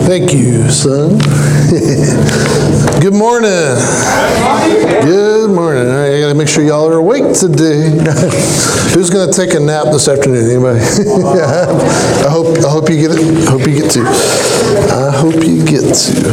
Thank you, son. Good morning. Good morning. All right, I gotta make sure y'all are awake today. Who's gonna take a nap this afternoon? Anybody? I hope you get it. I hope you get to. I hope you get to.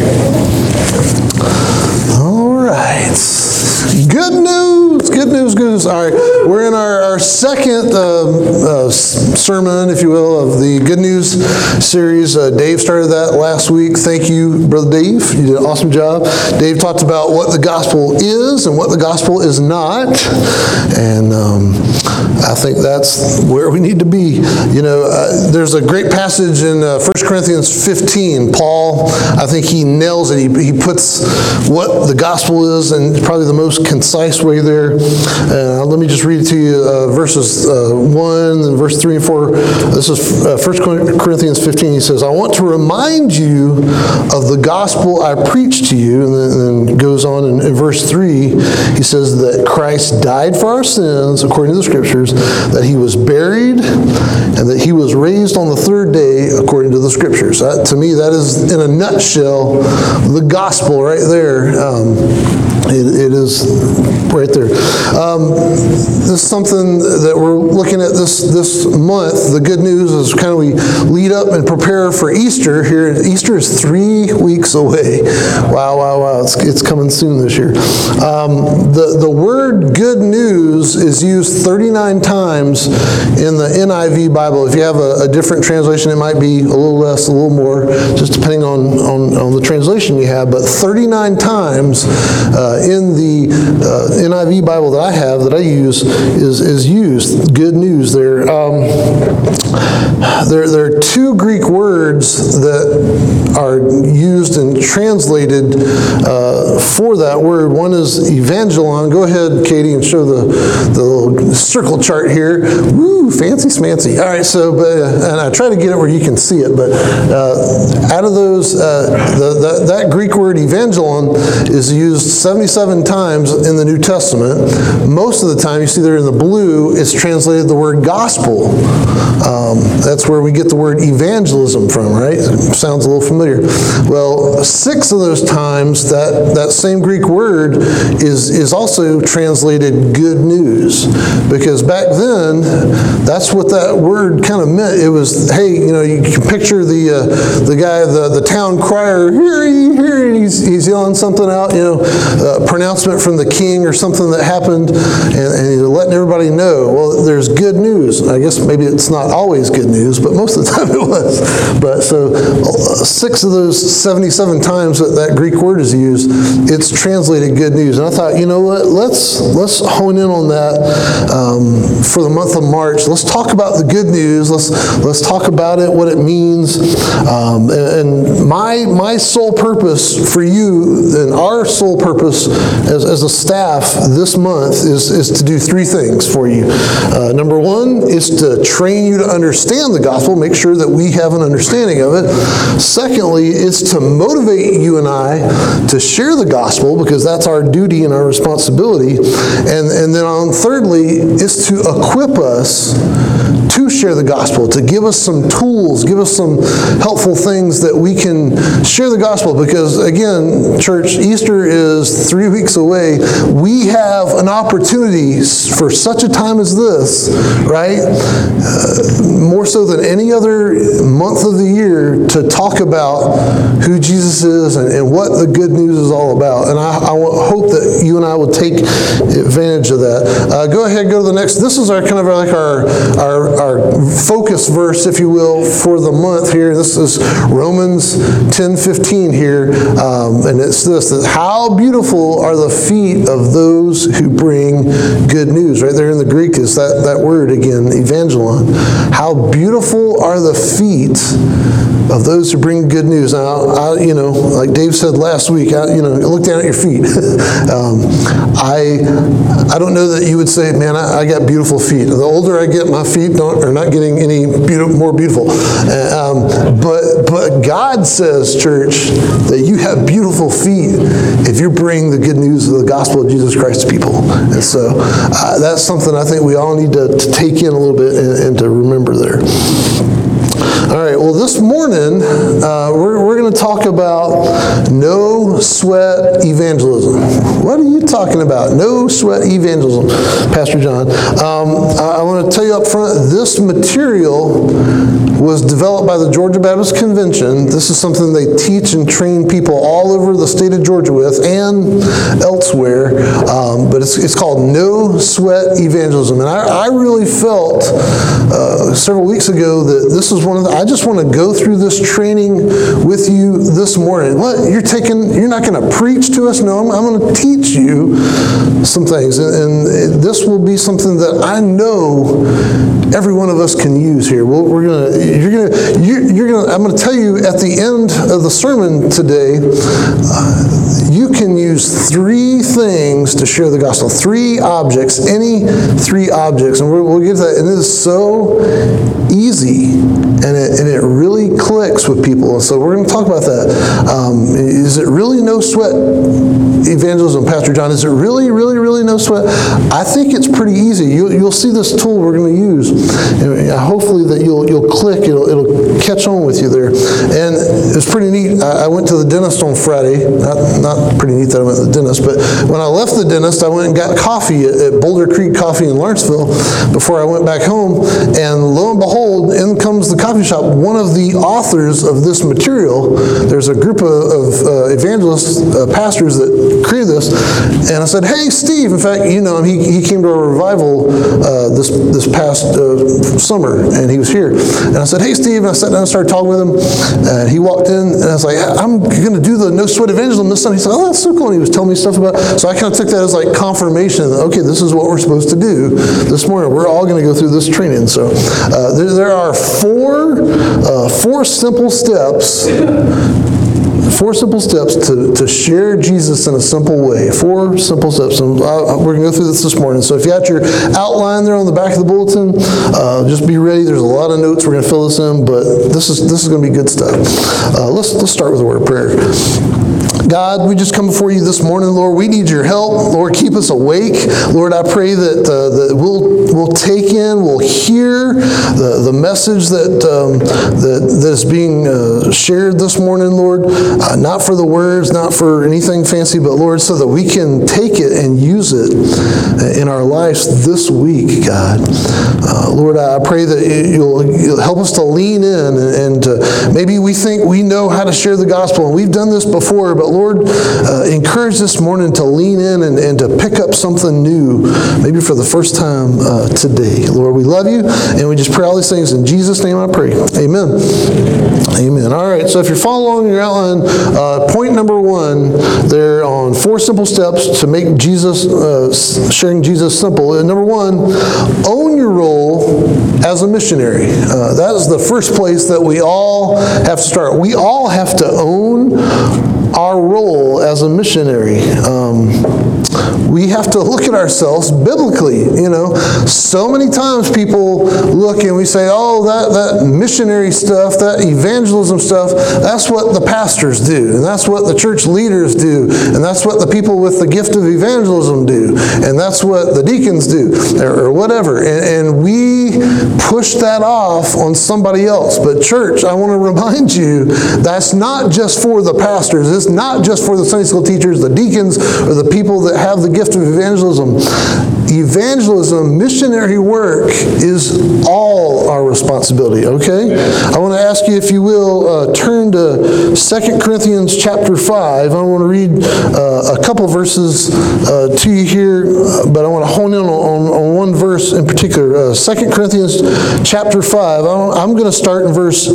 All right. Good news. Good news. Good news. All right, we're in our second sermon, if you will, of the Good News series. Dave started that last week. Thank you, Brother Dave. You did an awesome job. Dave talked about what the gospel is and what the gospel is not, and I think that's where we need to be. You know, there's a great passage in 1 Corinthians 15. Paul, I think he nails it. He puts what the gospel is in probably the most concise way there. Let me just read it to you, verses 1 and verse 3 and 4. This is 1 Corinthians 15. He says, I want to remind you of the gospel I preached to you. And then goes on in verse 3. He says that Christ died for our sins, according to the scriptures, that he was buried, and that he was raised on the third day, according to the scriptures. To me, that is, in a nutshell, the gospel right there. It is right there. This is something that we're looking at this month. The good news is kind of we lead up and prepare for Easter here. Easter is 3 weeks away. Wow. It's coming soon this year. The word good news is used 39 times in the NIV Bible. If you have a different translation, it might be a little less, a little more, just depending on the translation you have. But 39 times in the NIV Bible that I have, that I use, is used. Good news. There are two Greek words that are used and translated for that word. One is evangelon. Go ahead, Katie, and show the little circle chart here. Woo, fancy smancy. All right, so, and I try to get it where you can see it, but out of those, that Greek word evangelon is used 77 times in the New Testament. Most of the time, you see there in the blue, it's translated the word gospel. That's where we get the word evangelism from, right? Sounds a little familiar. Well, 6 of those times, that same Greek word is also translated good news. Because back then, that's what that word kind of meant. It was, hey, you know, you can picture the guy, the town crier, hear ye, hear ye, he's yelling something out, you know, pronouncement from the king or something that happened, and he's letting everybody know, well, there's good news. I guess maybe it's not always good news, but most of the time it was. But so 6 of those 77 times that Greek word is used, it's translated good news. And I thought, you know what, let's hone in on that for the month of March. Let's talk about the good news. Let's talk about it, what it means. And my sole purpose for you, and our sole purpose as a staff this month is to do 3 things for you. Number 1 is to train you to understand the gospel, make sure that we have an understanding of it. Secondly, it's to motivate you and I to share the gospel, because that's our duty and our responsibility. And then on thirdly, is to equip us to share the gospel, to give us some tools, give us some helpful things that we can share the gospel. Because again, church, Easter is 3 weeks away. We have an opportunity for such a time as this, right? More so than any other month of the year, to talk about who Jesus is and what the good news is all about. And I hope that you and I will take advantage of that. Go ahead, go to the next. This is our kind of like our focus verse, if you will, for the month here. This is Romans 10:15 here, and it's this: that how beautiful are the feet of those who bring good news. Right there in the Greek is that word again, evangelon. How beautiful are the feet of those who bring good news. Now, you know, like Dave said last week, look down at your feet. I don't know that you would say, man, I got beautiful feet. The older I get, my feet are not getting any more beautiful. But God says, church, that you have beautiful feet if you bring the good news of the gospel of Jesus Christ to people. And so that's something I think we all need to take in a little bit and to remember there. All right, well, Well, this morning, we're going to talk about no sweat evangelism. What are you talking about? No sweat evangelism, Pastor John. I want to tell you up front, this material was developed by the Georgia Baptist Convention. This is something they teach and train people all over the state of Georgia with and elsewhere. But it's called No Sweat Evangelism. And I really felt several weeks ago that this is one of the, I just want to go through this training with you this morning. What? You're not going to preach to us? No, I'm going to teach you some things. And this will be something that I know every one of us can use here. I'm going to tell you at the end of the sermon today, you can use 3 things to share the gospel. 3 objects, any 3 objects. And we'll get to that. And it is so easy. And it really clicks with people. And so we're going to talk about that. Is it really no sweat evangelism, Pastor John? Is it really, really, really no sweat? I think it's pretty easy. You'll see this tool we're going to use. And hopefully that you'll click. It'll catch on with you there. And it's pretty neat. I went to the dentist on Friday. Not pretty neat that I went to the dentist, but when I left the dentist, I went and got coffee at Boulder Creek Coffee in Lawrenceville before I went back home. And lo and behold, in comes the coffee shop. One of the authors of this material, there's a group of evangelists, pastors that created this. And I said, hey, Steve. In fact, you know him. He came to a revival this past summer, and he was here. And I said, hey, Steve. And I sat down and started talking with him. And he walked in, and I was like, I'm going to do the No Sweat Evangelism this Sunday. He said, oh, that's so cool. And he was telling me stuff about it. So I kind of took that as like confirmation that, okay, this is what we're supposed to do this morning. We're all going to go through this training. So there are four simple steps. 4 simple steps to share Jesus in a simple way. 4 simple steps. And we're going to go through this morning. So if you got your outline there on the back of the bulletin, just be ready. There's a lot of notes. We're going to fill this in, but this is going to be good stuff. Let's start with a word of prayer. God, we just come before you this morning, Lord. We need your help. Lord, keep us awake. Lord, I pray that we'll take in, we'll hear the message that is being shared this morning, Lord. Not for the words, not for anything fancy, but Lord, so that we can take it and use it in our lives this week, God. Lord, I pray that you'll help us to lean in and maybe we think we know how to share the gospel, and we've done this before, but Lord, encourage this morning to lean in and to pick up something new, maybe for the first time today. Lord, we love you, and we just pray all these things in Jesus' name I pray. Amen. Amen. All right, so if you're following along in your outline, point number 1 there on 4 simple steps to make Jesus, sharing Jesus simple. Number 1, own your role as a missionary. That is the first place that we all have to start. We all have to own our role as a missionary. We have to look at ourselves biblically. So many times people look and we say, oh, that missionary stuff, that evangelism stuff, that's what the pastors do, and that's what the church leaders do, and that's what the people with the gift of evangelism do, and that's what the deacons do, or whatever. And we push that off on somebody else. But church, I want to remind you, that's not just for the pastors. It's not just for the Sunday school teachers, the deacons, or the people that have the gift of evangelism. Evangelism, missionary work, is all our responsibility, okay? I want to ask you, if you will, turn to 2 Corinthians chapter 5. I want to read a couple verses to you here, but I want to hone in on one verse in particular. 2 Corinthians chapter 5. I'm going to start in verse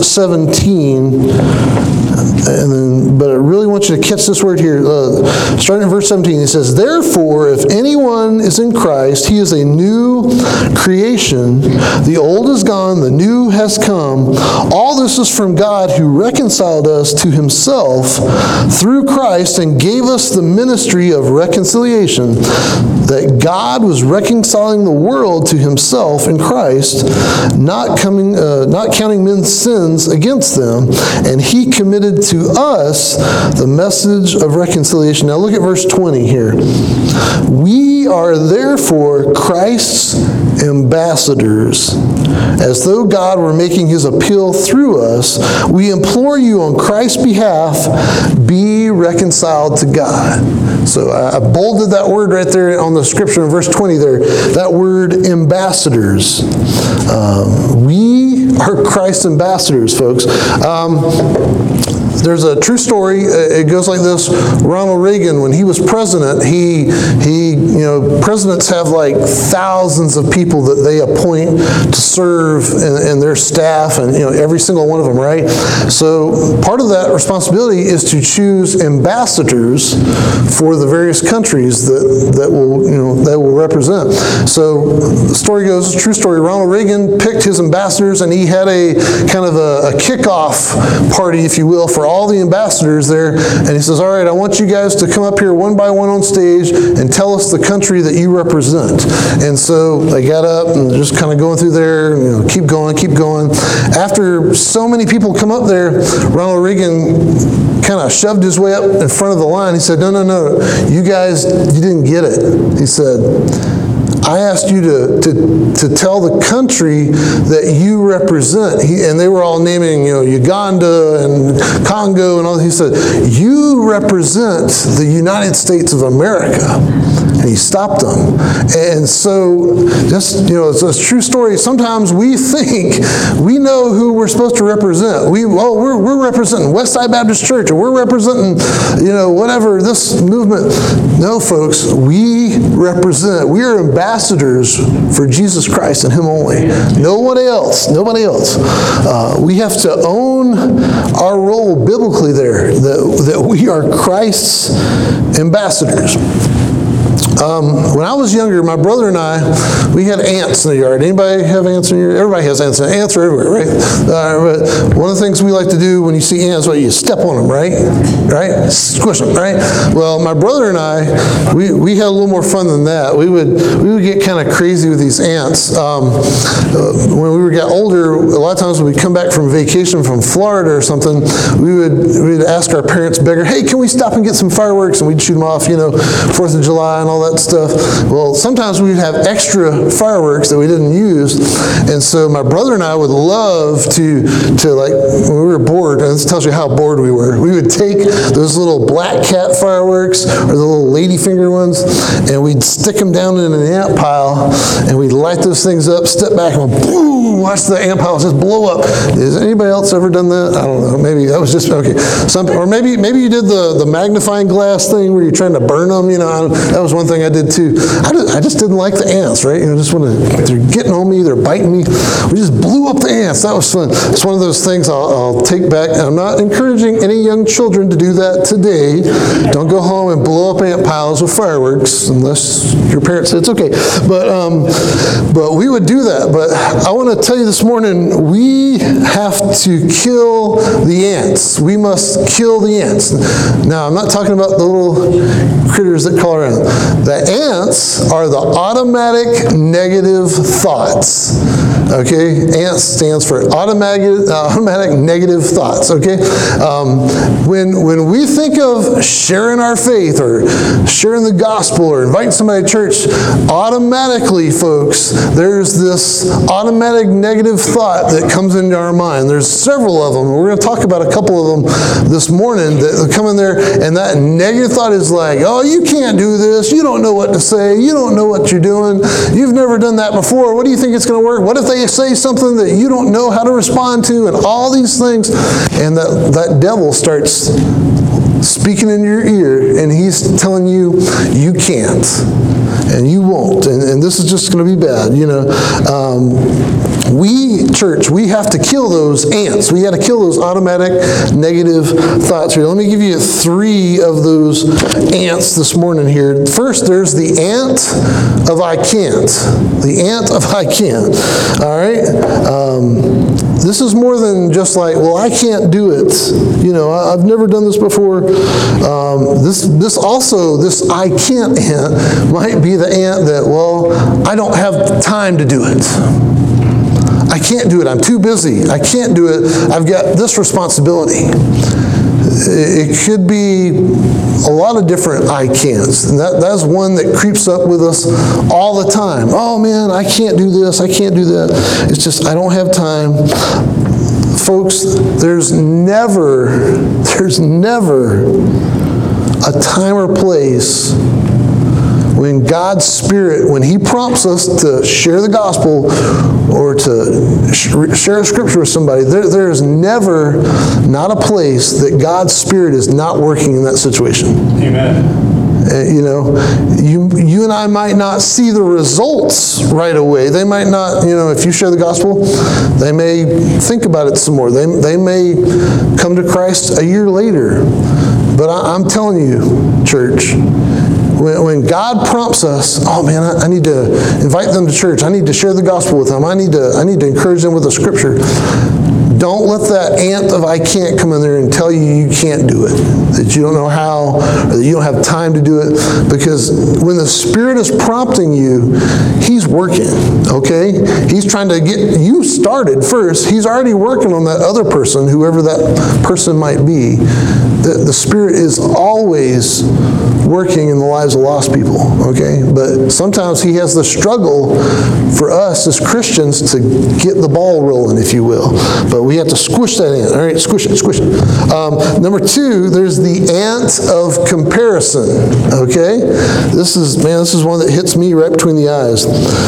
17. But I really want you to catch this word here. Starting in verse 17, it says, therefore, if anyone is in Christ, he is a new creation. The old is gone, the new has come. All this is from God, who reconciled us to himself through Christ and gave us the ministry of reconciliation, that God was reconciling the world to himself in Christ, not counting men's sins against them, and he committed to us the message of reconciliation. Now look at verse 20 here. We are therefore Christ's ambassadors. As though God were making his appeal through us, we implore you on Christ's behalf, be reconciled to God. So I bolded that word right there on the scripture in verse 20 there. That word ambassadors. We are Christ's ambassadors, folks. There's a true story. It goes like this. Ronald Reagan, when he was president, presidents have like thousands of people that they appoint to serve in their staff, and every single one of them, right? So part of that responsibility is to choose ambassadors for the various countries that will represent. So the story goes, true story. Ronald Reagan picked his ambassadors, and he had a kind of a kickoff party, if you will, for all the ambassadors there, and he says, all right, I want you guys to come up here one by one on stage and tell us the country that you represent. And so they got up and just kind of going through there, keep going. After so many people come up there, Ronald Reagan kind of shoved his way up in front of the line. He said, no, you guys, you didn't get it. He said, I asked you to tell the country that you represent. And they were all naming, Uganda and Congo and all. He said, you represent the United States of America. And he stopped them. And so, just, it's a true story. Sometimes we think we know who we're supposed to represent. We're representing Westside Baptist Church, or we're representing, whatever, this movement. No, folks, we are ambassadors for Jesus Christ and him only. Nobody else. We have to own our role biblically there, that we are Christ's ambassadors. When I was younger, my brother and I, we had ants in the yard. Anybody have ants in your yard? Everybody has ants. Ants are everywhere, right? But one of the things we like to do when you see ants, you step on them, right? Right? Squish them, right? Well, my brother and I, we had a little more fun than that. We would get kind of crazy with these ants. When we got older, a lot of times when we'd come back from vacation from Florida or something, we'd ask our parents, beggar, hey, can we stop and get some fireworks? And we'd shoot them off, 4th of July and all that stuff. Well, sometimes we'd have extra fireworks that we didn't use, and so my brother and I would love to like, when we were bored, and this tells you how bored we were, we would take those little black cat fireworks, or the little ladyfinger ones, and we'd stick them down in an ant pile, and we'd light those things up, step back, and boom, watch the ant pile just blow up. Has anybody else ever done that? I don't know. Maybe that was just, okay. Or maybe you did the magnifying glass thing where you're trying to burn them, that was one thing I did too. I just didn't like the ants, right? They're getting on me, they're biting me. We just blew up the ants. That was fun. It's one of those things I'll take back. I'm not encouraging any young children to do that today. Don't go home and blow up ant piles with fireworks unless your parents say it's okay. But we would do that. But I want to tell you this morning, we have to kill the ants. We must kill the ants. Now, I'm not talking about the little critters that crawl around. The ants are the automatic negative thoughts. Okay? ANTS stands for automatic negative thoughts. Okay? When we think of sharing our faith or sharing the gospel or inviting somebody to church, automatically, folks, there's this automatic negative thought that comes into our mind. There's several of them. We're going to talk about a couple of them this morning that come in there, and that negative thought is like, oh, you can't do this. You don't know what to say. You don't know what you're doing. You've never done that before. What do you think it's going to work? What if they say something that you don't know how to respond to, and all these things? And that devil starts speaking in your ear, and he's telling you, you can't, and you won't, and this is just going to be bad, Church, we have to kill those ants. We got to kill those automatic negative thoughts here. Let me give you 3 of those ants this morning here. First, there's the ant of I can't. The ant of I can't. All right? This is more than just like, well, I can't do it. I've never done this before. This I can't ant might be the ant that, well, I don't have time to do it. I can't do it. I'm too busy. I can't do it. I've got this responsibility. It could be a lot of different I can'ts. And that's one that creeps up with us all the time. Oh man, I can't do this, I can't do that. It's just, I don't have time. Folks, there's never a time or place when God's Spirit, when He prompts us to share the gospel or to share a scripture with somebody, there is never not a place that God's Spirit is not working in that situation. Amen. You know, you and I might not see the results right away. They might not, you know, if you share the gospel, they may think about it some more. They may come to Christ a year later. But I'm telling you, church, when God prompts us, oh man, I need to invite them to church. I need to share the gospel with them. I need to encourage them with the scripture. Don't let that ant of I can't come in there and tell you can't do it, that you don't know how, or that you don't have time to do it. Because when the Spirit is prompting you, He's working, okay? He's trying to get you started first. He's already working on that other person, whoever that person might be. The Spirit is always working in the lives of lost people, okay? But sometimes He has the struggle for us as Christians to get the ball rolling, if you will. But we have to squish that ant. All right, squish it. Number two, there's the ant of comparison, okay? This is one that hits me right between the eyes.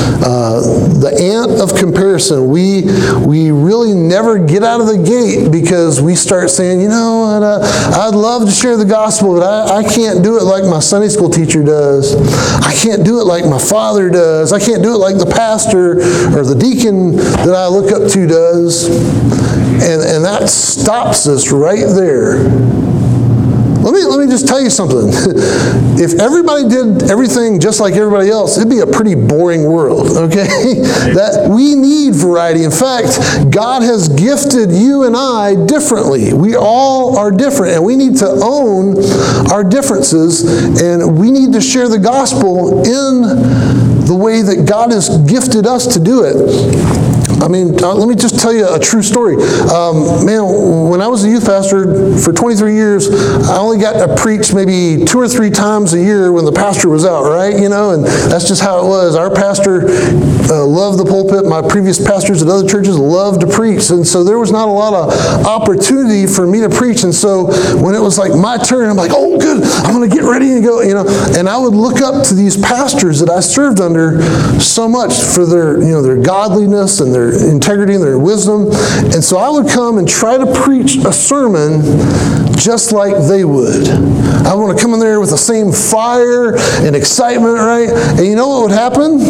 The ant of comparison. We really never get out of the gate because we start saying, you know what, I'd love to share the gospel, but I can't do it like my Sunday school teacher does. I can't do it like my father does. I can't do it like the pastor or the deacon that I look up to does. And that stops us right there. Let me just tell you something. If everybody did everything just like everybody else, it'd be a pretty boring world, okay? That we need variety. In fact, God has gifted you and I differently. We all are different, and we need to own our differences, and we need to share the gospel in the way that God has gifted us to do it. I mean, let me just tell you a true story. Man, when I was a youth pastor for 23 years, I only got to preach maybe 2 or 3 times a year when the pastor was out, right? You know, and that's just how it was. Our pastor loved the pulpit. My previous pastors at other churches loved to preach. And so there was not a lot of opportunity for me to preach. And so when it was like my turn, I'm like, oh, good, I'm going to get ready and go, you know. And I would look up to these pastors that I served under so much for their, you know, their godliness and their integrity and their wisdom. And so I would come and try to preach a sermon just like they would. I want to come in there with the same fire and excitement, right? And you know what would happen?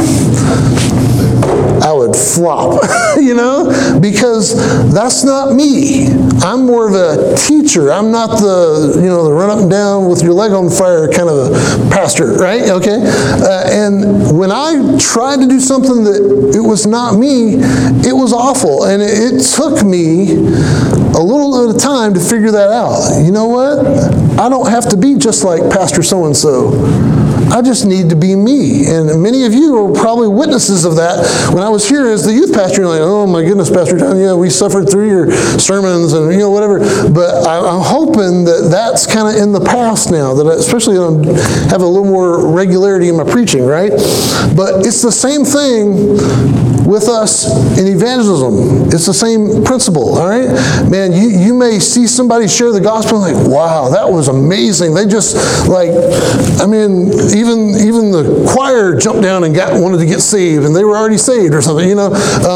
I would flop, you know, because that's not me. I'm more of a teacher. I'm not the, you know, the run up and down with your leg on fire kind of a pastor, right? Okay? And when I tried to do something that it was not me, it was awful. And it took me a little bit of time to figure that out. You know what? I don't have to be just like Pastor so-and-so. I just need to be me. And many of you are probably witnesses of that. When I was here as the youth pastor, you're like, oh my goodness, Pastor John, yeah, we suffered through your sermons and, you know, whatever. But I'm hoping that that's kind of in the past now, that especially have a little more regularity in my preaching, right? But it's the same thing with us in evangelism. It's the same principle, all right? Man, you may see somebody share the gospel and like, wow, that was amazing. They just like, I mean, even the choir jumped down and wanted to get saved, and they were already saved or something, you know.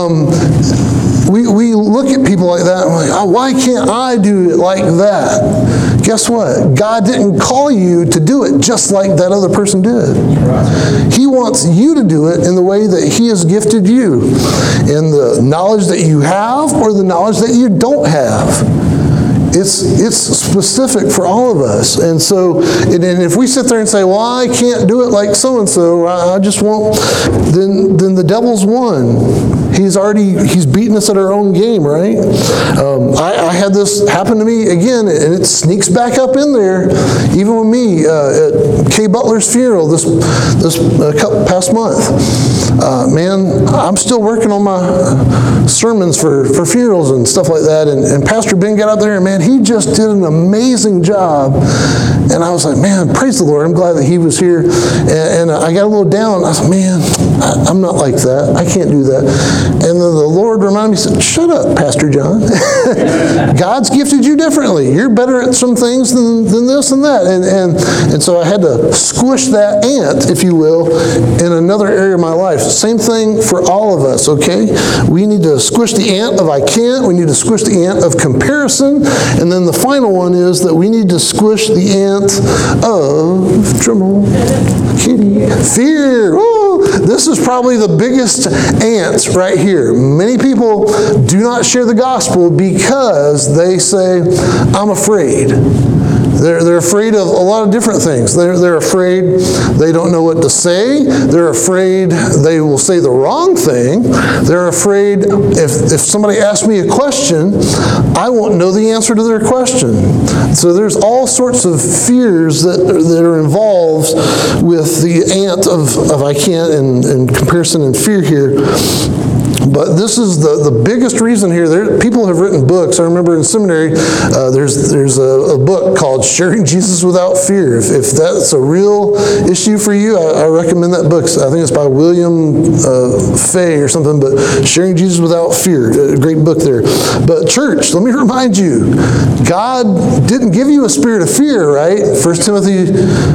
We look at people like that and we're like, oh, why can't I do it like that? Guess what? God didn't call you to do it just like that other person did. He wants you to do it in the way that He has gifted you, in the knowledge that you have or the knowledge that you don't have. It's specific for all of us. And so, and if we sit there and say, well, I can't do it like so-and-so, I just won't, then the devil's won. he's beaten us at our own game, right? I had this happen to me again, and it sneaks back up in there, even with me at Kay Butler's funeral this past month. Man, I'm still working on my sermons for funerals and stuff like that, and Pastor Ben got out there, and man, he just did an amazing job. And I was like, man, praise the Lord. I'm glad that he was here. And I got a little down. I was like, man, I'm not like that. I can't do that. And then the Lord reminded me, said, shut up, Pastor John. God's gifted you differently. You're better at some things than this and that. And so I had to squish that ant, if you will, in another area of my life. Same thing for all of us, okay? We need to squish the ant of I can't. We need to squish the ant of comparison. And then the final one is that we need to squish the ant of, drumroll, kitty, fear. Woo! This is probably the biggest ant right here. Many people do not share the gospel because they say, I'm afraid. They're afraid of a lot of different things. They're afraid they don't know what to say. They're afraid they will say the wrong thing. They're afraid if somebody asks me a question, I won't know the answer to their question. So there's all sorts of fears that are involved with the ant of I can't and comparison and fear here. But this is the biggest reason here. People have written books. I remember in seminary, there's a book called Sharing Jesus Without Fear. If that's a real issue for you, I recommend that book. I think it's by William Fay or something, but Sharing Jesus Without Fear, a great book there. But church, let me remind you, God didn't give you a spirit of fear, right? 1 Timothy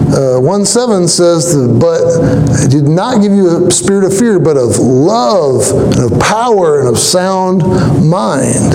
1:7 says, but I did not give you a spirit of fear, but of love and of power and of sound mind.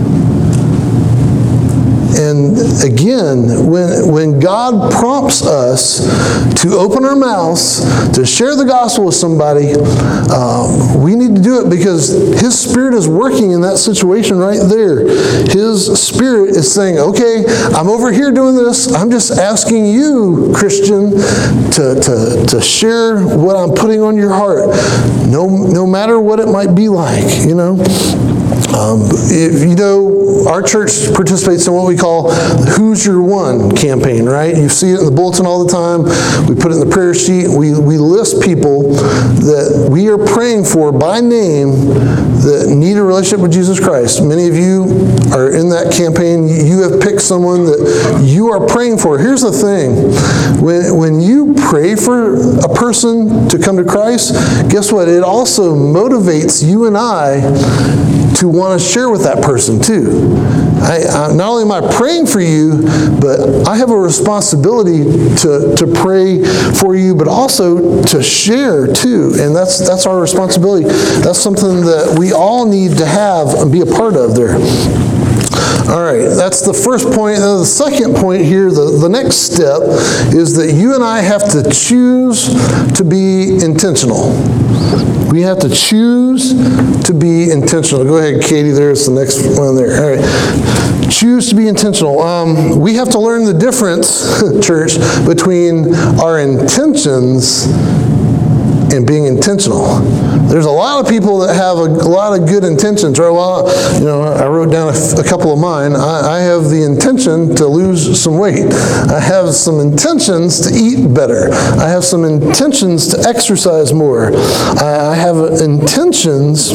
And again, when God prompts us to open our mouths to share the gospel with somebody, we need to do it because His Spirit is working in that situation right there. His Spirit is saying, okay, I'm over here doing this. I'm just asking you, Christian, to share what I'm putting on your heart, no matter what it might be like, you know. If you know, our church participates in what we call Who's Your One campaign, right? You see it in the bulletin all the time. We put it in the prayer sheet. We list people that we are praying for by name that need a relationship with Jesus Christ. Many of you are in that campaign. You have picked someone that you are praying for. Here's the thing. When you pray for a person to come to Christ, guess what? It also motivates you and I to want to share with that person too. Not only am I praying for you, but I have a responsibility to pray for you, but also to share too. And that's our responsibility. That's something that we all need to have and be a part of there. All right, that's the first point. And the second point here, the next step, is that you and I have to choose to be intentional. We have to choose to be intentional. Go ahead, Katie, there's the next one there. All right. Choose to be intentional. We have to learn the difference, church, between our intentions and being intentional. There's a lot of people that have a lot of good intentions, right? Well, you know, I wrote down a couple of mine. I have the intention to lose some weight. I have some intentions to eat better. I have some intentions to exercise more. I have intentions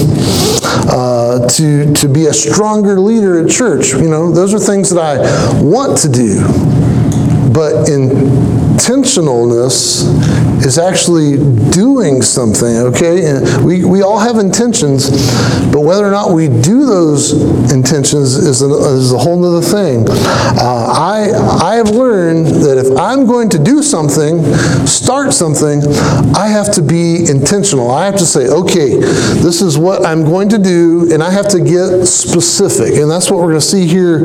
to be a stronger leader at church. You know, those are things that I want to do. But intentionalness is actually doing something, okay? And we all have intentions, but whether or not we do those intentions is a whole other thing. I have learned that if I'm going to do something, start something, I have to be intentional. I have to say, okay, this is what I'm going to do, and I have to get specific. And that's what we're going to see here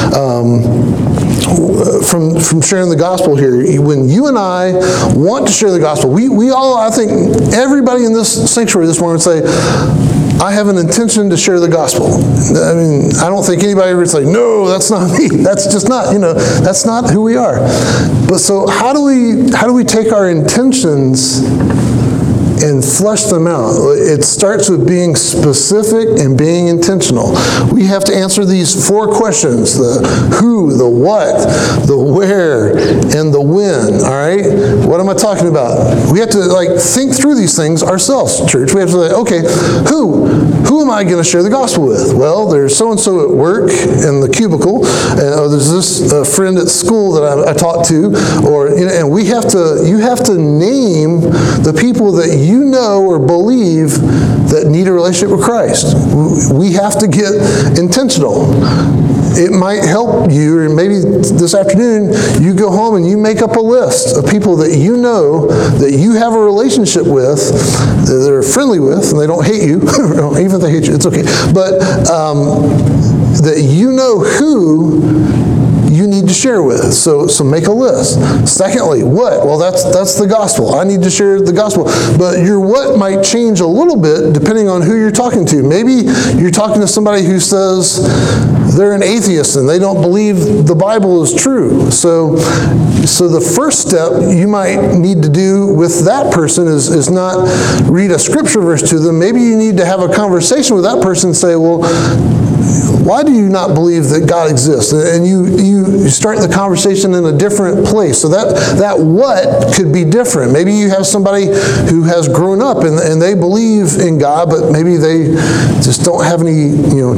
from sharing the gospel here. When you and I want to share the gospel, we all, I think, everybody in this sanctuary this morning would say, I have an intention to share the gospel. I mean, I don't think anybody would say, no, that's not me. That's just not, that's not who we are. But so how do we take our intentions and flesh them out. It starts with being specific and being intentional. We have to answer these 4 questions: the who, the what, the where, and the when. All right? What am I talking about? We have to think through these things ourselves, church. We have to say, okay, who am I going to share the gospel with? Well, there's so-and-so at work in the cubicle, and there's this friend at school that I talked to, and you have to name the people that you know or believe that need a relationship with Christ. We have to get intentional. It might help you, or maybe this afternoon you go home and you make up a list of people that you know that you have a relationship with, that they're friendly with, and they don't hate you. Even if they hate you, it's okay. But that you know who you need to share with. So make a list. Secondly, what? Well, that's the gospel. I need to share the gospel. But your what might change a little bit depending on who you're talking to. Maybe you're talking to somebody who says they're an atheist and they don't believe the Bible is true. So the first step you might need to do with that person is not read a scripture verse to them. Maybe you need to have a conversation with that person and say, well, why do you not believe that God exists? And you start the conversation in a different place. So that what could be different. Maybe you have somebody who has grown up and they believe in God, but maybe they just don't have any,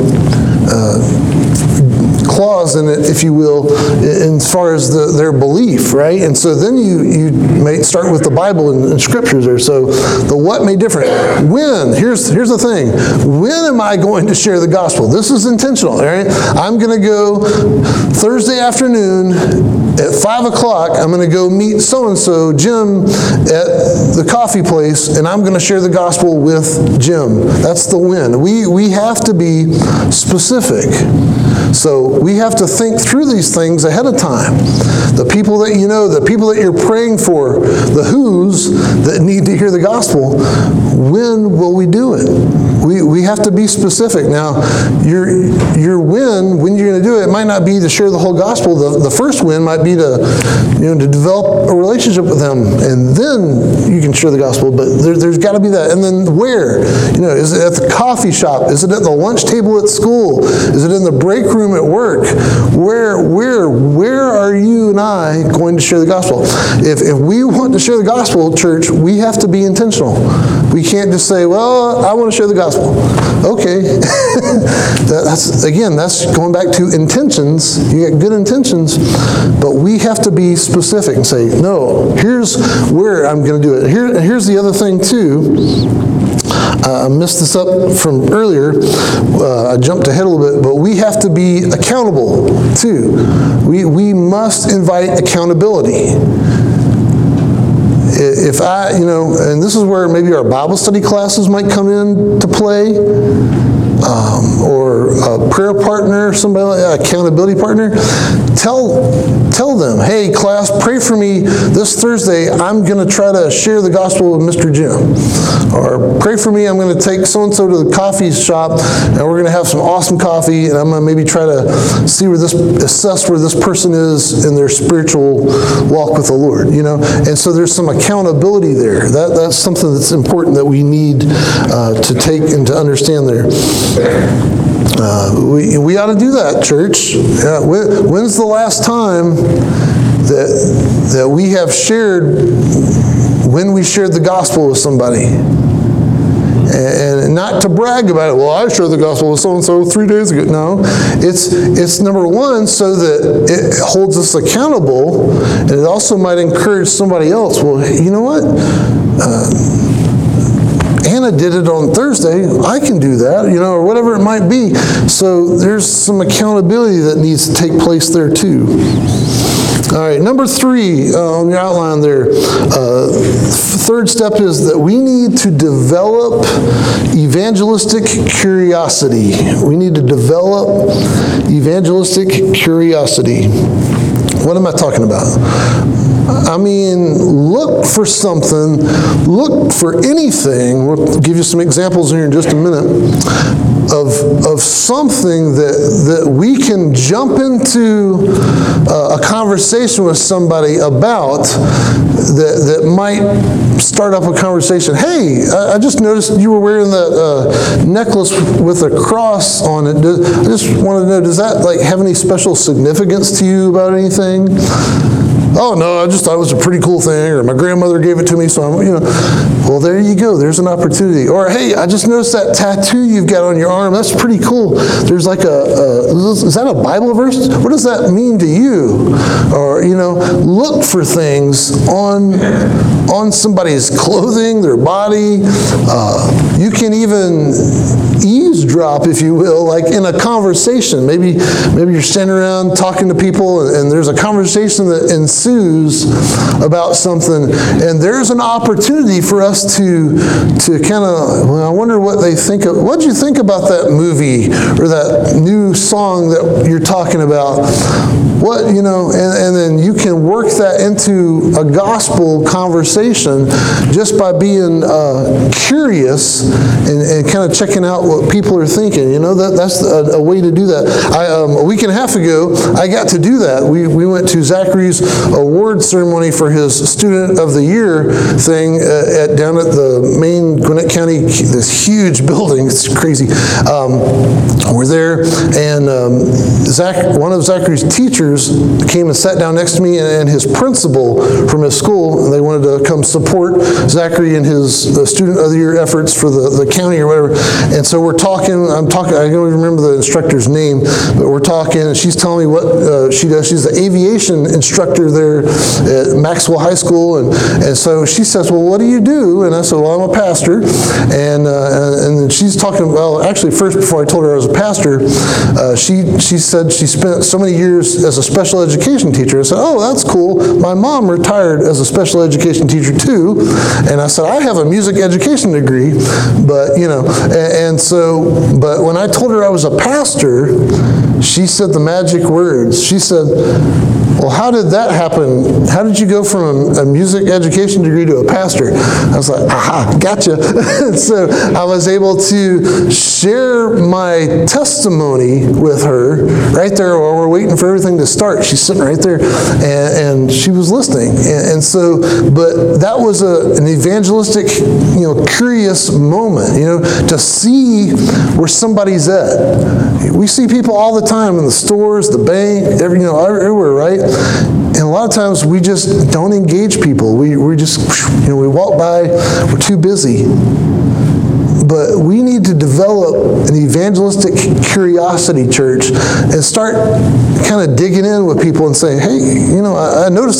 clause in it, if you will, as far as their belief, right? And so then you may start with the Bible and scriptures there. So the what may differ. When? Here's the thing. When am I going to share the gospel? This is intentional, all right? I'm going to go Thursday afternoon at 5 o'clock. I'm going to go meet so-and-so, Jim, at the coffee place, and I'm going to share the gospel with Jim. That's the when. We have to be specific. So we have to think through these things ahead of time. The people that you know, the people that you're praying for, the who's that need to hear the gospel, when will we do it? We have to be specific. Now, your when you're going to do it, might not be to share the whole gospel. The first when might be to develop a relationship with them, and then you can share the gospel. But there's got to be that. And then where? Is it at the coffee shop? Is it at the lunch table at school? Is it in the break room at work? Where are you and I going to share the gospel? If we want to share the gospel, church, we have to be intentional. We can't just say, well, I want to share the gospel. Okay. That's going back to intentions. You got good intentions, but we have to be specific and say, no, here's where I'm going to do it. Here's the other thing too. I messed this up from earlier. I jumped ahead a little bit, but we have to be accountable too. We must invite accountability. If and this is where maybe our Bible study classes might come into play, or a prayer partner, somebody like that, accountability partner. Tell them, hey, class, pray for me this Thursday. I'm going to try to share the gospel with Mr. Jim. Or pray for me, I'm going to take so-and-so to the coffee shop, and we're going to have some awesome coffee, and I'm going to maybe try to assess where this person is in their spiritual walk with the Lord, And so there's some accountability there. That's something that's important that we need to take and to understand there. We ought to do that, church. When's the last time that we have when we shared the gospel with somebody? And not to brag about it. Well, I shared the gospel with so-and-so 3 days ago. No, it's number one, so that it holds us accountable, and it also might encourage somebody else. Well, you know what? Anna did it on Thursday. I can do that, or whatever it might be. So there's some accountability that needs to take place there too. All right, number 3 on your outline there. Third step is that we need to develop evangelistic curiosity. We need to develop evangelistic curiosity. What am I talking about? I mean, look for something, look for anything. We'll give you some examples here in just a minute of something that we can jump into a conversation with somebody about that might start up a conversation. Hey, I just noticed you were wearing that necklace with a cross on it. I just want to know, does that like have any special significance to you about anything? Oh, no, I just thought it was a pretty cool thing, or my grandmother gave it to me, so I'm, well, there you go. There's an opportunity. Or, hey, I just noticed that tattoo you've got on your arm. That's pretty cool. There's like is that a Bible verse? What does that mean to you? Or, look for things on somebody's clothing, their body. You can even eavesdrop, if you will, like in a conversation. Maybe you're standing around talking to people, and there's a conversation that ensues about something, and there's an opportunity for us to kind of, I wonder what they think of. What did you think about that movie or that new song that you're talking about? What, and then you can work that into a gospel conversation just by being curious and kind of checking out what people are thinking. That's a way to do that. A week and a half ago, I got to do that. We went to Zachary's award ceremony for his Student of the Year thing down at the main Gwinnett County, this huge building. It's crazy. We're there, and one of Zachary's teachers came and sat down next to me, and his principal from his school, and they wanted to come support Zachary in his Student of the Year efforts for the county or whatever. And so we're talking, I don't even remember the instructor's name, but we're talking, and she's telling me what she does. She's the aviation instructor there at Maxwell High School, and so she says, well, what do you do? And I said, well, I'm a pastor. And then she's talking, well, actually, first, before I told her I was a pastor, she said she spent so many years as a special education teacher. I said, oh, that's cool. My mom retired as a special education teacher too. And I said, I have a music education degree, but, but when I told her I was a pastor, she said the magic words. She said, well, how did that happen? How did you go from a music education degree to a pastor? I was like, aha, gotcha. So I was able to share my testimony with her right there while we're waiting for everything to start. She's sitting right there, and she was listening. And so, but that was an evangelistic, curious moment, to see where somebody's at. We see people all the time in the stores, the bank, everywhere, right? And a lot of times we just don't engage people. We just, we walk by, we're too busy. But we need to develop an evangelistic curiosity, church, and start kind of digging in with people and saying, hey, I noticed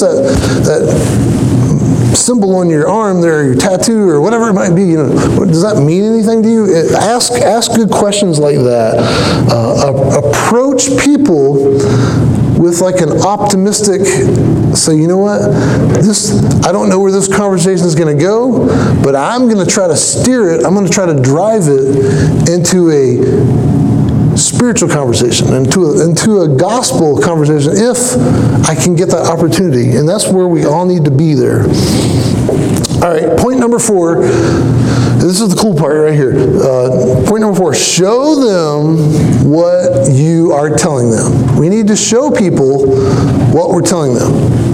that symbol on your arm there, your tattoo, or whatever it might be. Does that mean anything to you? Ask good questions like that. Approach people with like an optimistic, say, you know what, I don't know where this conversation is going to go, but I'm going to try to steer it. I'm going to try to drive it into a spiritual conversation, into a gospel conversation, if I can get that opportunity. And that's where we all need to be there. All right, point number 4. This is the cool part right here. Point number 4, show them what you are telling them. We need to show people what we're telling them.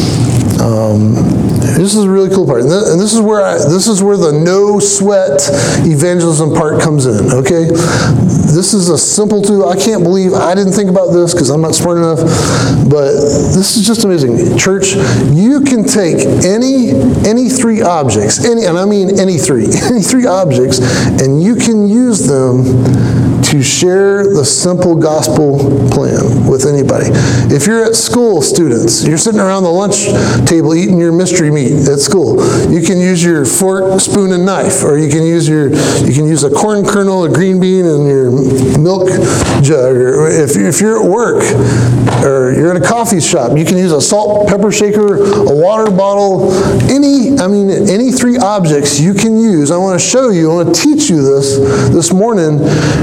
This is a really cool part, and this is where the no sweat evangelism part comes in. Okay, this is a simple tool. I can't believe I didn't think about this because I'm not smart enough, but this is just amazing. Church, you can take any 3 objects, and I mean any 3 objects, and you can use them to share the simple gospel plan with anybody. If you're at school, students, you're sitting around the lunch table eating your mystery meat at school, you can use your fork, spoon, and knife, or you can use a corn kernel, a green bean, and your milk jug. Or if you're at work, or you're at a coffee shop, you can use a salt, pepper shaker, a water bottle, any 3 objects you can use. I want to show you, I want to teach you this morning,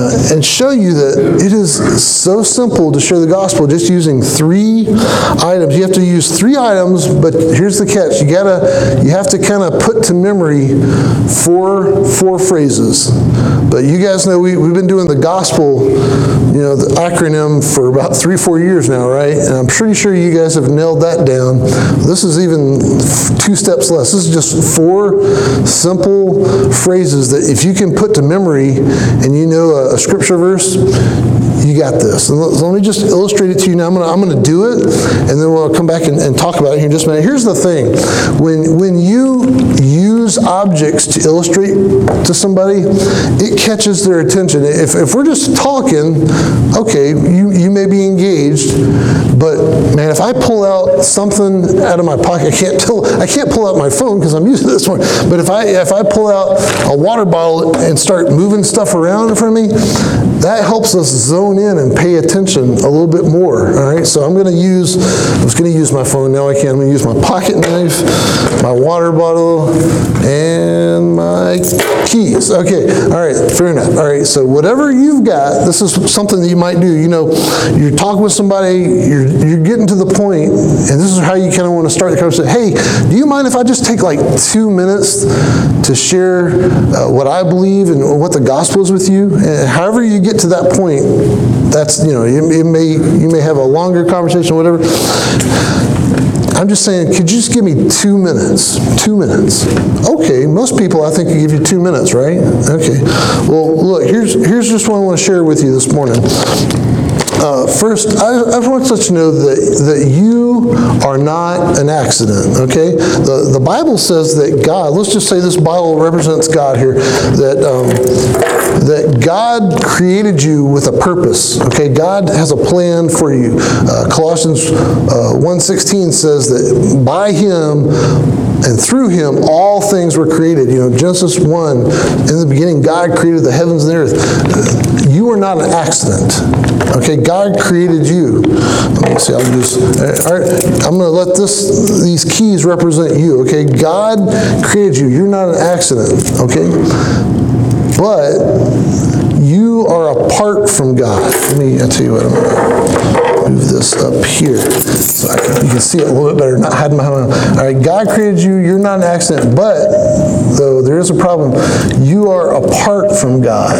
and show you that it is so simple to share the gospel just using 3 items. You have to use 3 items, but here's the catch. You have to kind of put to memory 4 phrases. But you guys know we've been doing the gospel, the acronym for about 3-4 years now, right? And I'm pretty sure you guys have nailed that down. This is even 2 steps less. This is just 4 simple phrases that if you can put to memory and you know a scripture verse, you got this. And let me just illustrate it to you now. I'm going to do it, and then we'll come back and talk about it here in just a minute. Here's the thing. When you use objects to illustrate to somebody, it catches their attention. If we're just talking, okay, you may be engaged, but man, if I pull out something out of my pocket, I can't pull out my phone because I'm using this one. But if I pull out a water bottle and start moving stuff around in front of me, that helps us zone in and pay attention a little bit more. All right, so I was going to use my phone. Now I can. I'm going to use my pocket knife, my water bottle, and my keys. Okay, all right, fair enough. All right, so whatever you've got, this is something that you might do. You're talking with somebody, you're getting to the point, and this is how you kind of want to start the conversation. Hey, do you mind if I just take like 2 minutes to share what I believe and what the gospel is with you? And however you get to that point, that's, you may have a longer conversation, whatever. I'm just saying, could you just give me 2 minutes? 2 minutes. Okay, most people I think give you 2 minutes, right? Okay. Well, look, here's just what I want to share with you this morning. First, I want to let you know that you are not an accident, okay? The Bible says that God, let's just say this Bible represents God here, that God created you with a purpose, okay? God has a plan for you. Colossians 1:16 says that by Him and through Him all things were created. Genesis 1, in the beginning God created the heavens and the earth. You are not an accident. Okay, God created you. Let me see, I'm going to let these keys represent you. Okay, God created you. You're not an accident. Okay, but you are apart from God. I'll tell you what, I'm going to move this up here so you can see it a little bit better, not hiding behind my. All right, God created you. You're not an accident, but though there is a problem, you are apart from God.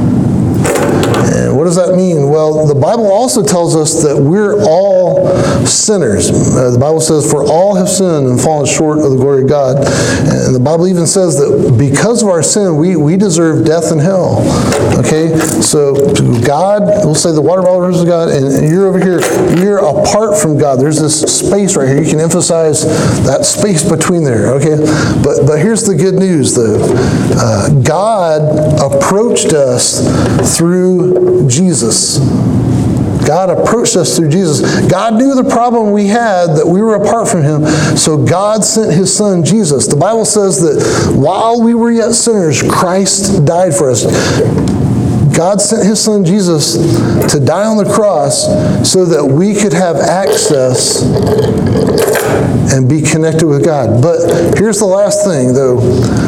And what does that mean? Well, the Bible also tells us that we're all sinners. The Bible says, for all have sinned and fallen short of the glory of God. And the Bible even says that because of our sin, we deserve death and hell. Okay? So God, we'll say the water bottle represents God, and you're over here, you're apart from God. There's this space right here. You can emphasize that space between there. Okay? But here's the good news, though. God approached us through Jesus. God approached us through Jesus. God knew the problem we had, that we were apart from Him, so God sent His Son, Jesus. The Bible says that while we were yet sinners, Christ died for us. God sent His Son, Jesus, to die on the cross so that we could have access and be connected with God. But here's the last thing, though.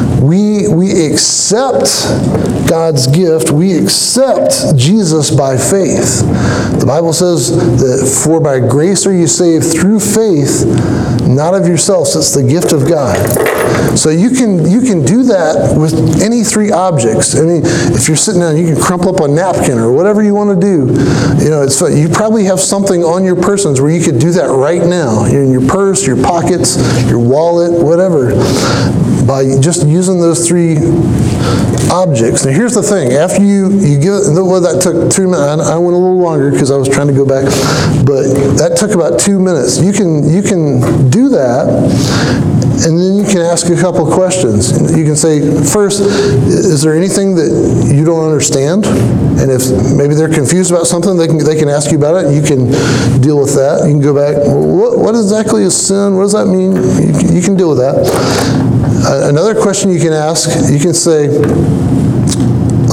We accept God's gift. We accept Jesus by faith. The Bible says that for by grace are you saved through faith, not of yourselves. It's the gift of God. So you can do that with any 3 objects. I mean, if you're sitting down, you can crumple up a napkin or whatever you want to do. It's fun. You probably have something on your persons where you could do that right now. In your purse, your pockets, your wallet, whatever. By just using those 3 objects. Now here's the thing. After you give it, well, that took 2 minutes. I went a little longer because I was trying to go back, but that took about 2 minutes. You can do that, and then you can ask a couple of questions. You can say, first, is there anything that you don't understand? And if maybe they're confused about something, they can ask you about it. You can deal with that. You can go back. Well, what exactly is sin? What does that mean? You can deal with that. Another question you can ask, you can say, let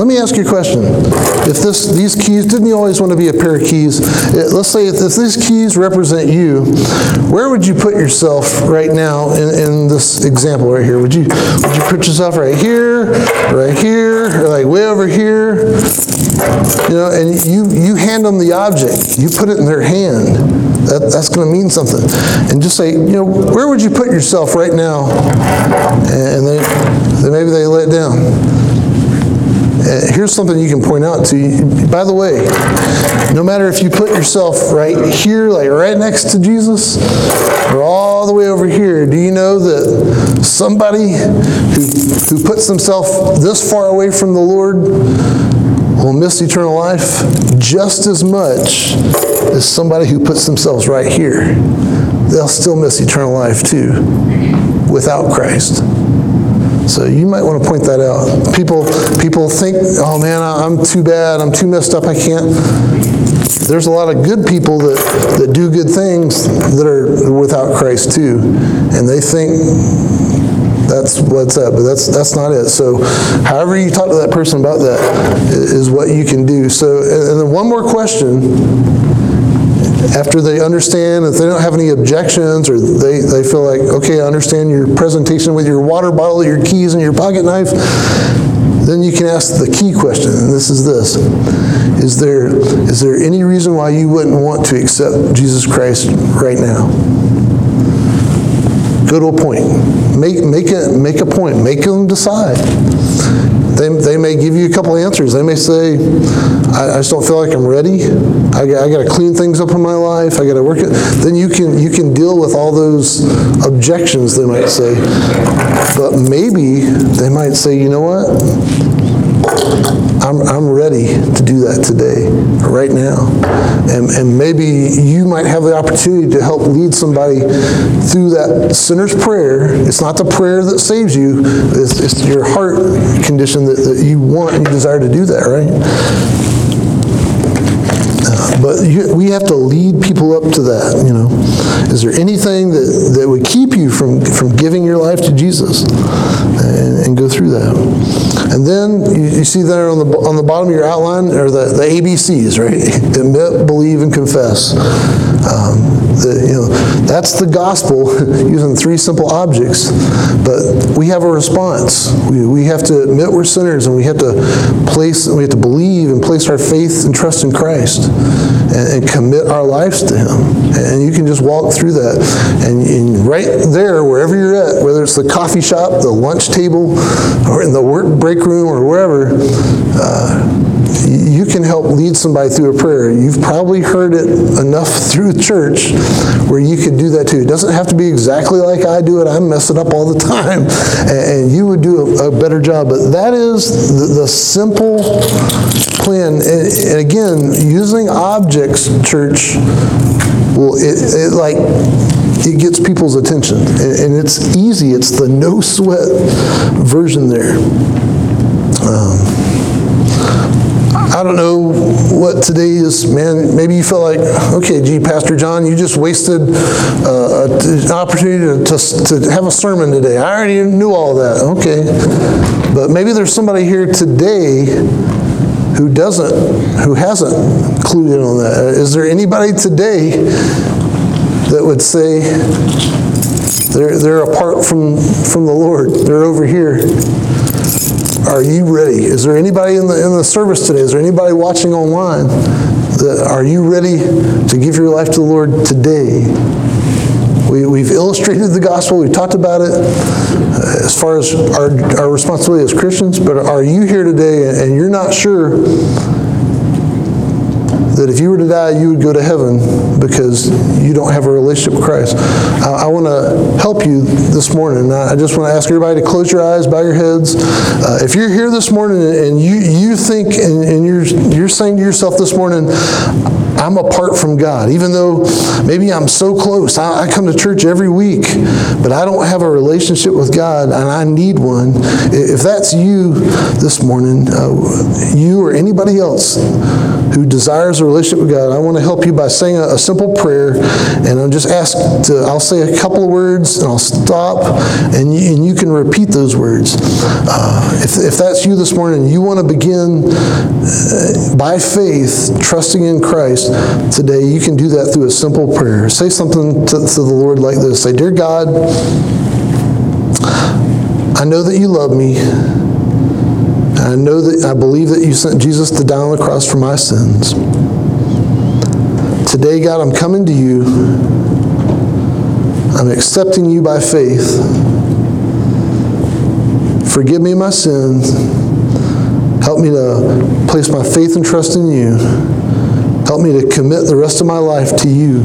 Let me ask you a question. If these keys, didn't you always want to be a pair of keys? Let's say if these keys represent you, where would you put yourself right now in this example right here? Would you put yourself right here, or like way over here? You know, and you hand them the object. You put it in their hand. That's going to mean something. And just say, you know, where would you put yourself right now? And maybe they lay it down. Here's something you can point out to you. By the way, no matter if you put yourself right here, like right next to Jesus, or all the way over here, do you know that somebody who puts themselves this far away from the Lord will miss eternal life just as much as somebody who puts themselves right here? They'll still miss eternal life too, without Christ. So you might want to point that out. People think, oh man, I'm too bad, I'm too messed up, I can't. There's a lot of good people that do good things that are without Christ too. And they think that's what's up, but that's not it. So however you talk to that person about that is what you can do. So, and then one more question. After they understand, if they don't have any objections, or they feel like, okay, I understand your presentation with your water bottle, your keys, and your pocket knife, then you can ask the key question, and this is this. Is there any reason why you wouldn't want to accept Jesus Christ right now? Go to a point. Make a point. Make them decide. They may give you a couple answers. They may say, I just don't feel like I'm ready. I got to clean things up in my life. I got to work it. Then you can deal with all those objections, they might say. But maybe they might say, you know what? I'm ready to do that today, right now. And maybe you might have the opportunity to help lead somebody through that sinner's prayer. It's not the prayer that saves you. It's your heart condition that you want and you desire to do that, right? But we have to lead people up to that, you know. Is there anything that would keep you from giving your life to Jesus? And go through that. And then you see there on the bottom of your outline are the ABCs, right? Admit, believe, and confess. That's the gospel using 3 simple objects. But we have a response. We have to admit we're sinners, and we have to believe and place our faith and trust in Christ and commit our lives to Him. And you can just walk through that. And right there, wherever you're at, whether it's the coffee shop, the lunch table, or in the work break room, or wherever, you can help lead somebody through a prayer. You've probably heard it enough through church where you could do that too. It doesn't have to be exactly like I do it. I mess it up all the time. And you would do a better job. But that is the simple plan. And again, using objects, church, it gets people's attention. And it's easy. It's the no sweat version there. I don't know what today is, man. Maybe you feel like, okay, gee, Pastor John, you just wasted an opportunity to have a sermon today. I already knew all that. Okay. But maybe there's somebody here today who hasn't clued in on that. Is there anybody today that would say they're apart from the Lord? They're over here. Are you ready? Is there anybody in the service today? Is there anybody watching online? Are you ready to give your life to the Lord today? We've illustrated the gospel. We've talked about it as far as our responsibility as Christians. But are you here today and you're not sure that if you were to die, you would go to heaven because you don't have a relationship with Christ? I want to help you this morning. I just want to ask everybody to close your eyes, bow your heads. If you're here this morning and you think and you're saying to yourself this morning, I'm apart from God, even though maybe I'm so close. I come to church every week, but I don't have a relationship with God, and I need one. If that's you this morning, you or anybody else who desires a relationship with God, I want to help you by saying a simple prayer, and I'll just I'll say a couple of words, and I'll stop, and you can repeat those words. If that's you this morning, and you want to begin by faith, trusting in Christ today, you can do that through a simple prayer. Say something to the Lord like this. Say, "Dear God, I know that you love me. I believe that you sent Jesus to die on the cross for my sins. Today, God, I'm coming to you. I'm accepting you by faith. Forgive me my sins. Help me to place my faith and trust in you. Help me to commit the rest of my life to you.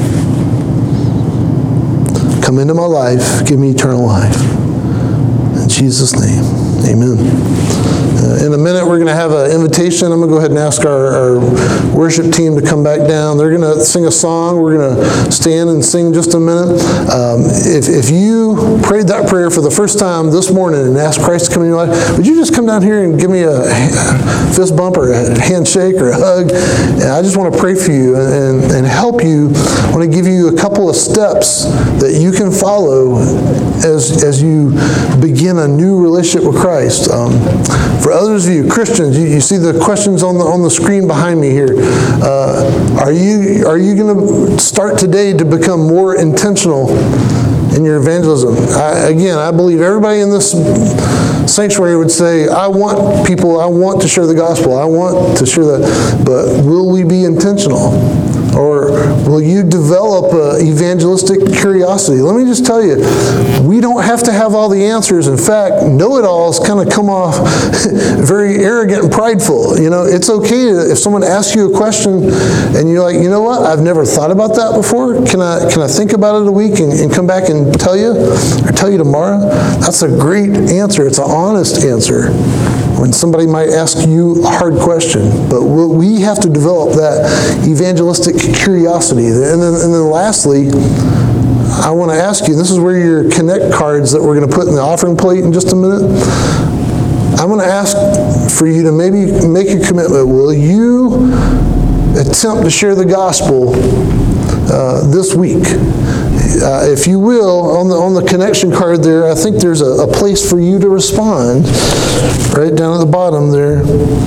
Come into my life. Give me eternal life. In Jesus' name, amen." In a minute, we're going to have an invitation. I'm going to go ahead and ask our worship team to come back down. They're going to sing a song. We're going to stand and sing just a minute. If you prayed that prayer for the first time this morning and asked Christ to come in your life, would you just come down here and give me a fist bump or a handshake or a hug? And I just want to pray for you and help you. I want to give you a couple of steps that you can follow as you begin a new relationship with Christ. For others of you, Christians, you see the questions on the screen behind me here. Are you going to start today to become more intentional in your evangelism? I believe everybody in this sanctuary would say, I want to share the gospel. I want to share that. But will we be intentional? Or will you develop an evangelistic curiosity? Let me just tell you, we don't have to have all the answers. In fact, know-it-alls kind of come off very arrogant and prideful. You know, it's okay if someone asks you a question and you're like, you know what, I've never thought about that before. Can I think about it a week and come back and tell you, or tell you tomorrow? That's a great answer. It's an honest answer when somebody might ask you a hard question. But we have to develop that evangelistic curiosity. And then lastly, I want to ask you, this is where your Connect cards that we're going to put in the offering plate in just a minute. I'm going to ask for you to maybe make a commitment. Will you attempt to share the gospel this week? If you will, on the connection card there, I think there's a place for you to respond. Right down at the bottom there.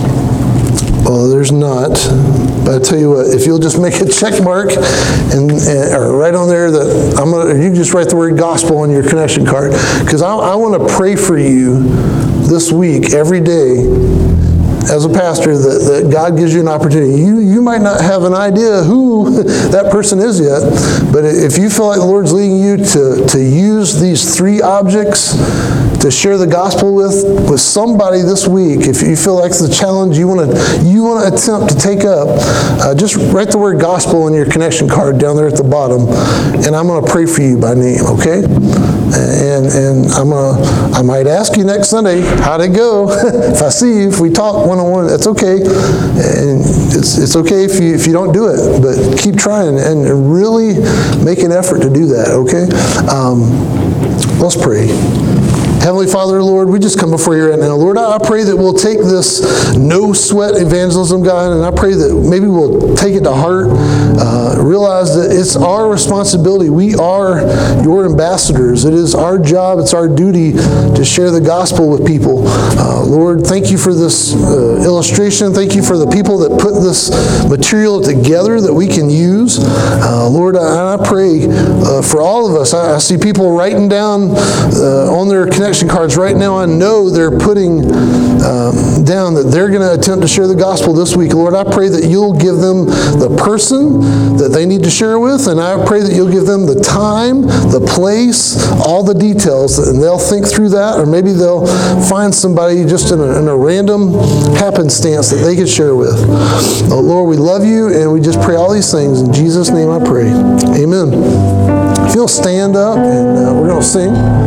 Well, there's not. But I tell you what, if you'll just make a check mark or right on there that you can just write the word gospel on your connection card, because I want to pray for you this week, every day, as a pastor, that God gives you an opportunity. You might not have an idea who that person is yet, but if you feel like the Lord's leading you to use these three objects to share the gospel with somebody this week, if you feel like it's a challenge you want to attempt to take up, just write the word gospel on your connection card down there at the bottom, and I'm going to pray for you by name, okay? And I might ask you next Sunday, how'd it go? If I see you, if we talk one-on-one, that's okay. And it's okay if you don't do it, but keep trying and really make an effort to do that, okay? Let's pray. Heavenly Father, Lord, we just come before you right now. Lord, I pray that we'll take this no-sweat evangelism, God, and I pray that maybe we'll take it to heart, realize that it's our responsibility. We are your ambassadors. It is our job, it's our duty to share the gospel with people. Lord, thank you for this illustration. Thank you for the people that put this material together that we can use. Lord, I pray for all of us. I see people writing down on their connection cards right now. I know they're putting down that they're going to attempt to share the gospel this week. Lord, I pray that you'll give them the person that they need to share with, and I pray that you'll give them the time, the place, all the details, and they'll think through that, or maybe they'll find somebody just in a random happenstance that they could share with. Oh, Lord, we love you, and we just pray all these things. In Jesus' name I pray. Amen. If you'll stand up, and we're going to sing.